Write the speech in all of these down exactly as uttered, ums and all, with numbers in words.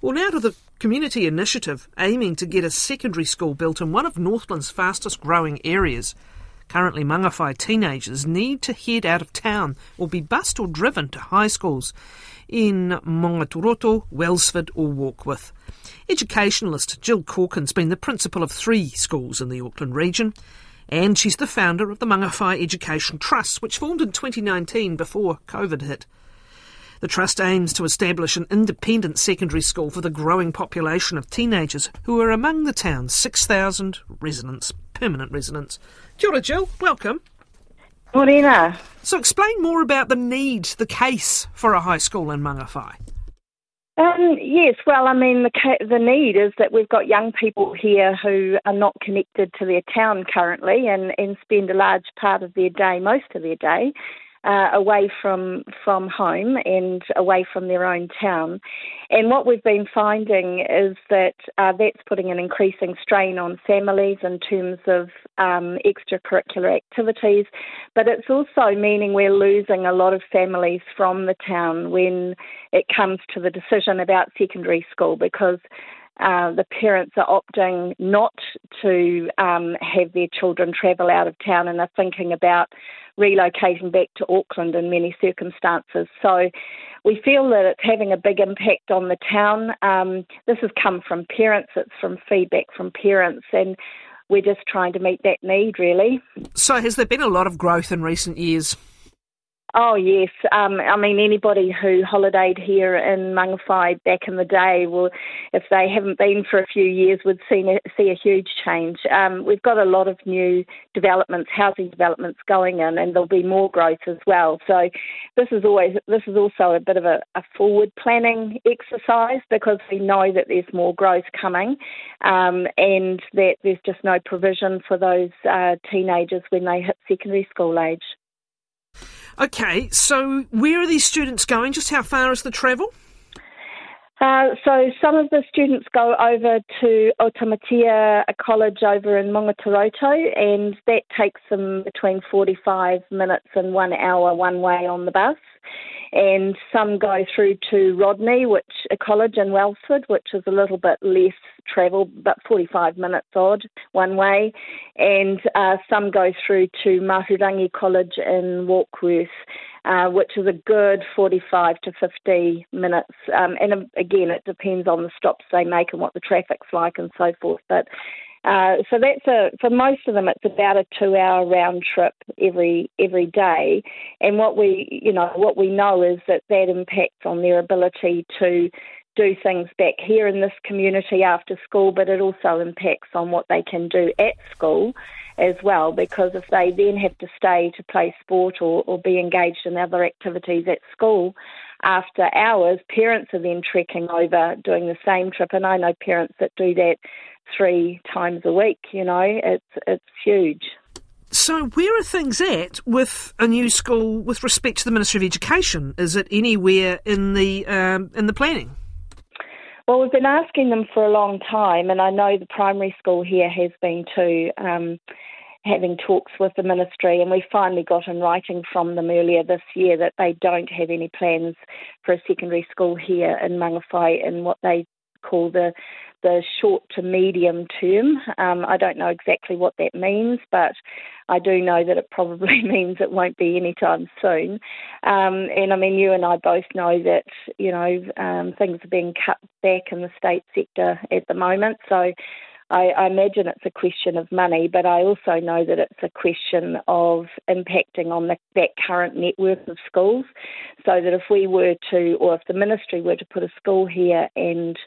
Well, now to the community initiative aiming to get a secondary school built in one of Northland's fastest growing areas. Currently, Mangawhai teenagers need to head out of town or be bused or driven to high schools in Mongatoroto, Wellsford or Warkworth. Educationalist Jill Corkin's been the principal of three schools in the Auckland region, and she's the founder of the Mangawhai Education Trust, which formed in twenty nineteen before COVID hit. The Trust aims to establish an independent secondary school for the growing population of teenagers who are among the town's six thousand residents, permanent residents. Kia ora, Jill. Welcome. Morena. So explain more about the need, the case for a high school in Mangawhai. Um, yes, well, I mean, the ca- the need is that we've got young people here who are not connected to their town currently and, and spend a large part of their day, most of their day, Uh, away from from home and away from their own town. And what we've been finding is that uh, that's putting an increasing strain on families in terms of um, extracurricular activities, but it's also meaning we're losing a lot of families from the town when it comes to the decision about secondary school, because Uh, the parents are opting not to um, have their children travel out of town and are thinking about relocating back to Auckland in many circumstances. So we feel that it's having a big impact on the town. Um, this has come from parents, it's from feedback from parents, and we're just trying to meet that need, really. So has there been a lot of growth in recent years? Oh, yes. Um, I mean, anybody who holidayed here in Mangawhai back in the day, will, if they haven't been for a few years, would see a, see a huge change. Um, we've got a lot of new developments, housing developments going in, and there'll be more growth as well. So this is always this is also a bit of a, a forward planning exercise, because we know that there's more growth coming, um, and that there's just no provision for those uh, teenagers when they hit secondary school age. Okay, so where are these students going? Just how far is the travel? Uh, so some of the students go over to Otamatia, a college over in Mongatoroto, and that takes them between forty-five minutes and one hour one way on the bus. And some go through to Rodney, which a college in Wellsford, which is a little bit less travel, but forty-five minutes odd one way. And uh, some go through to Mahurangi College in Warkworth, uh, which is a good forty-five to fifty minutes. Um, and um, again, it depends on the stops they make and what the traffic's like and so forth. But Uh, so that's a, for most of them, it's about a two-hour round trip every every day. And what we, you know, what we know is that that impacts on their ability to do things back here in this community after school, but it also impacts on what they can do at school as well, because if they then have to stay to play sport or, or be engaged in other activities at school after hours, parents are then trekking over doing the same trip. And I know parents that do that three times a week. You know, it's it's huge. So where are things at with a new school with respect to the Ministry of Education? Is it anywhere in the um, in the planning? Well, we've been asking them for a long time, and I know the primary school here has been too, um, having talks with the ministry, and we finally got in writing from them earlier this year that they don't have any plans for a secondary school here in Mangawhai in what they call the the short to medium term. Um, I don't know exactly what that means, but I do know that it probably means it won't be anytime soon. Um, and I mean, you and I both know that, you know, um, things are being cut back in the state sector at the moment. So I, I imagine it's a question of money, but I also know that it's a question of impacting on the, that current network of schools, so that if we were to, or if the ministry were to put a school here and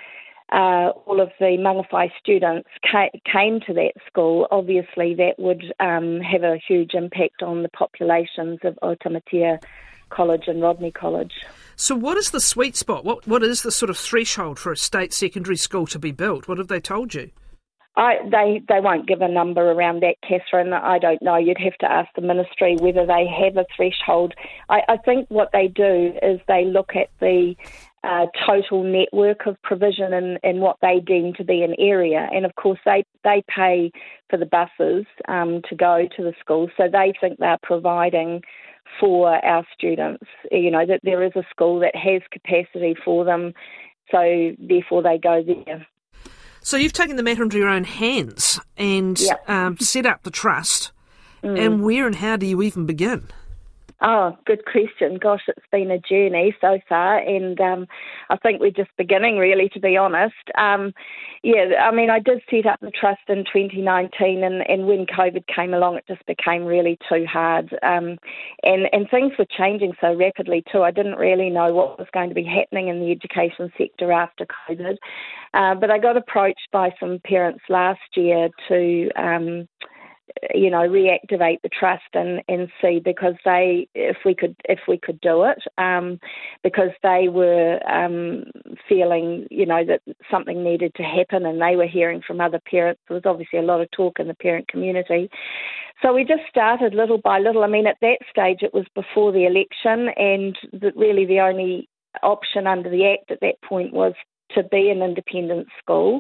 Uh, all of the Mangawhai students ca- came to that school, obviously that would um, have a huge impact on the populations of Otamatia College and Rodney College. So what is the sweet spot? What What is the sort of threshold for a state secondary school to be built? What have they told you? I, they they won't give a number around that, Catherine. I don't know. You'd have to ask the ministry whether they have a threshold. I, I think what they do is they look at the Uh, total network of provision in, in what they deem to be an area. And of course, they, they pay for the buses um, to go to the schools. So they think they're providing for our students, you know, that there is a school that has capacity for them so therefore they go there. So you've taken the matter into your own hands and Yep. um, set up the trust. Mm. And where and how do you even begin? Oh, good question. Gosh, it's been a journey so far, and um, I think we're just beginning, really, to be honest. Um, yeah, I mean, I did set up the trust in twenty nineteen, and, and when COVID came along, it just became really too hard. Um, and, and things were changing so rapidly, too. I didn't really know what was going to be happening in the education sector after COVID. Uh, but I got approached by some parents last year to... Um, you know, reactivate the trust and, and see because they, if we could, if we could do it, um, because they were um, feeling, you know, that something needed to happen, and they were hearing from other parents. There was obviously a lot of talk in the parent community. So we just started little by little. I mean, at that stage, it was before the election, and the, really the only option under the Act at that point was to be an independent school.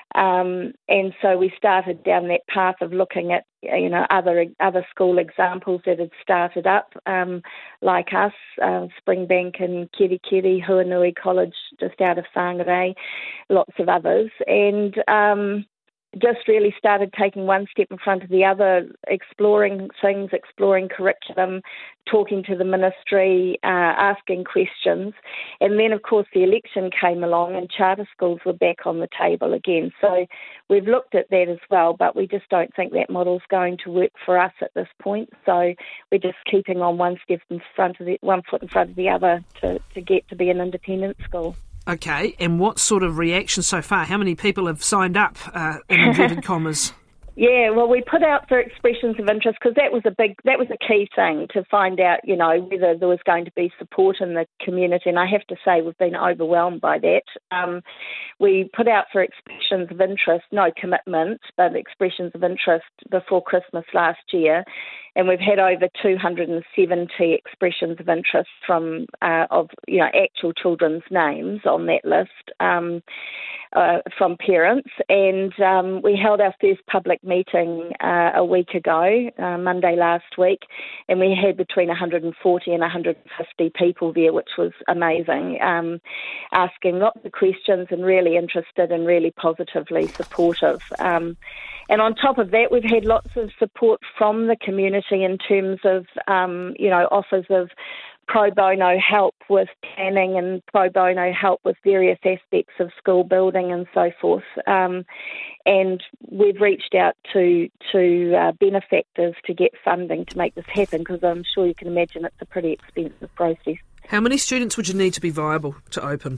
Um, and so we started down that path of looking at, you know, other other school examples that had started up, um, like us, uh, Springbank and Kerikeri, Huanui College just out of Whangarei, lots of others. And um, just really started taking one step in front of the other, exploring things, exploring curriculum, talking to the ministry, uh, asking questions. And then, of course, the election came along and charter schools were back on the table again. So we've looked at that as well, but we just don't think that model's going to work for us at this point. So we're just keeping on one step in front of the, one foot in front of the other to, to get to be an independent school. Okay, and what sort of reaction so far? How many people have signed up, uh, in inverted commas? Yeah, well, we put out for expressions of interest because that was a big, that was a key thing to find out, you know, whether there was going to be support in the community. And I have to say we've been overwhelmed by that. Um, we put out for expressions of interest, no commitment, but expressions of interest before Christmas last year. And we've had over two hundred seventy expressions of interest from, uh, of, you know, actual children's names on that list um, uh, from parents. And um, we held our first public meeting uh, a week ago, uh, Monday last week, and we had between one hundred forty and one hundred fifty people there, which was amazing, um, asking lots of questions and really interested and really positively supportive. Um, and on top of that, we've had lots of support from the community in terms of, um, you know, offers of pro bono help with planning and pro bono help with various aspects of school building and so forth. Um, and we've reached out to to uh, benefactors to get funding to make this happen because I'm sure you can imagine it's a pretty expensive process. How many students would you need to be viable to open?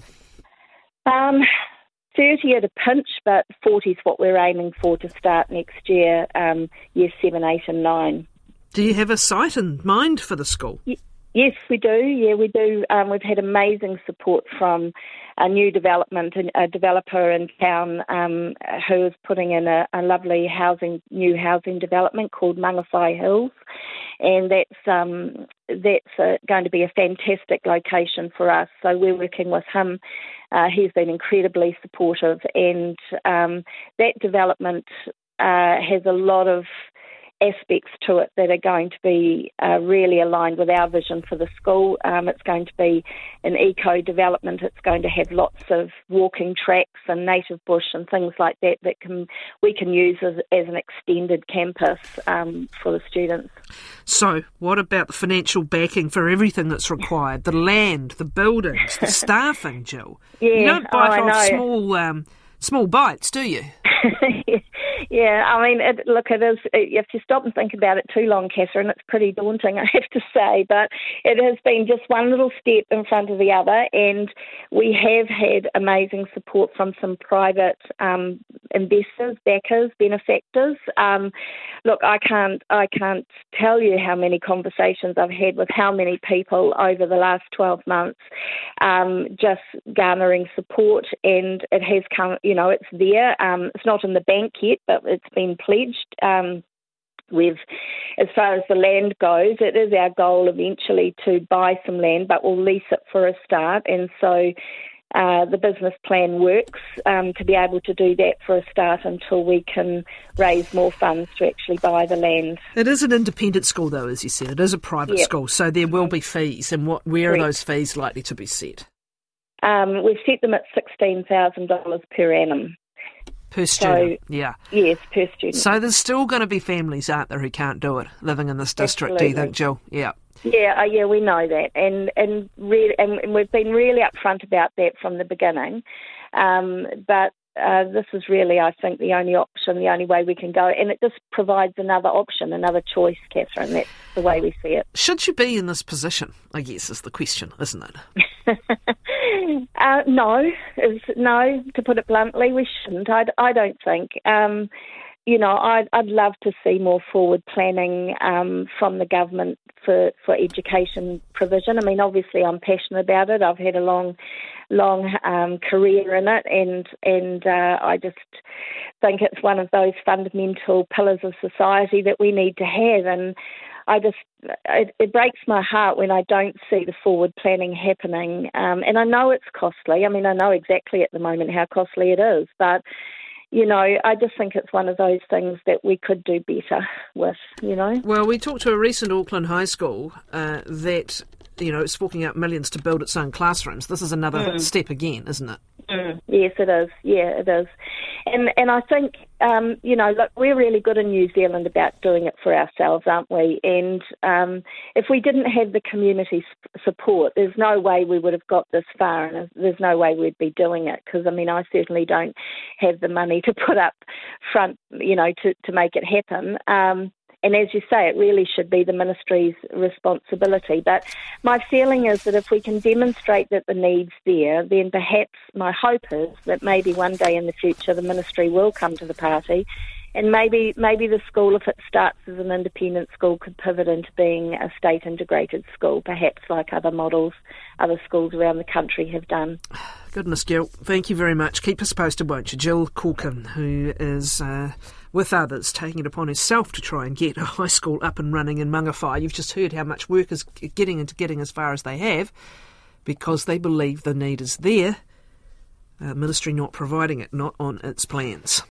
Um, thirty at a pinch, but forty is what we're aiming for to start next year, um, year seven, eight and nine. Do you have a site in mind for the school? Y- Yes, we do. Yeah, we do. Um, we've had amazing support from a new development, a developer in town um, who is putting in a, a lovely housing, new housing development called Mangawhai Hills, and that's um, that's uh, going to be a fantastic location for us. So we're working with him. Uh, he's been incredibly supportive, and um, that development uh, has a lot of aspects to it that are going to be uh, really aligned with our vision for the school. Um, it's going to be an eco development. It's going to have lots of walking tracks and native bush and things like that that can we can use as, as an extended campus um, for the students. So what about the financial backing for everything that's required? The land, the buildings, the staffing, Jill? Yeah, you don't bite oh, off small, um, small bites, do you? Yeah, I mean, it, look, it is, if you stop and think about it too long, Catherine, it's pretty daunting, I have to say, but it has been just one little step in front of the other, and we have had amazing support from some private um, investors, backers, benefactors. Um, look, I can't, I can't tell you how many conversations I've had with how many people over the last twelve months, um, just garnering support, and it has come, you know, it's there. Um, it's not in the bank yet, but it's been pledged. Um, we've, as far as the land goes, it is our goal eventually to buy some land, but we'll lease it for a start. And so uh, the business plan works um, to be able to do that for a start until we can raise more funds to actually buy the land. It is an independent school, though, as you said. It is a private yep. school, so there will be fees. And what? Where Correct. are those fees likely to be set? Um, we've set them at sixteen thousand dollars per annum. Per student, so, yeah. Yes, per student. So there's still going to be families, aren't there, who can't do it, living in this district, Absolutely. do you think, Jill? Yeah. Yeah, uh, yeah, we know that, and and, re- and and we've been really upfront about that from the beginning. Um, but uh, this is really, I think, the only option, the only way we can go, and it just provides another option, another choice, Catherine. That's the way we see it. Should you be in this position? I guess is the question, isn't it? uh, no, is no. To put it bluntly, we shouldn't. I, I don't think. Um, You know, I'd, I'd love to see more forward planning um, from the government for, for education provision. I mean, obviously I'm passionate about it. I've had a long, long um, career in it, and and uh, I just think it's one of those fundamental pillars of society that we need to have. And I just, it, it breaks my heart when I don't see the forward planning happening. Um, and I know it's costly. I mean, I know exactly at the moment how costly it is, but you know, I just think it's one of those things that we could do better with, you know. Well, we talked to a recent Auckland high school uh, that, you know, it's forking out millions to build its own classrooms. This is another mm. step again, isn't it? Mm. Yes, it is. Yeah, it is. And and I think, um, you know, look, we're really good in New Zealand about doing it for ourselves, aren't we? And um, if we didn't have the community support, there's no way we would have got this far, and there's no way we'd be doing it, because, I mean, I certainly don't have the money to put up front, you know, to, to make it happen. Um, And as you say, it really should be the ministry's responsibility. But my feeling is that if we can demonstrate that the need's there, then perhaps my hope is that maybe one day in the future the ministry will come to the party, and maybe maybe the school, if it starts as an independent school, could pivot into being a state integrated school, perhaps like other models other schools around the country have done. Goodness, Jill, thank you very much. Keep us posted, won't you? Jill Corkin, who is, uh, with others, taking it upon herself to try and get a high school up and running in Mangawhai. You've just heard how much work is getting into getting as far as they have, because they believe the need is there. Uh, ministry not providing it, not on its plans.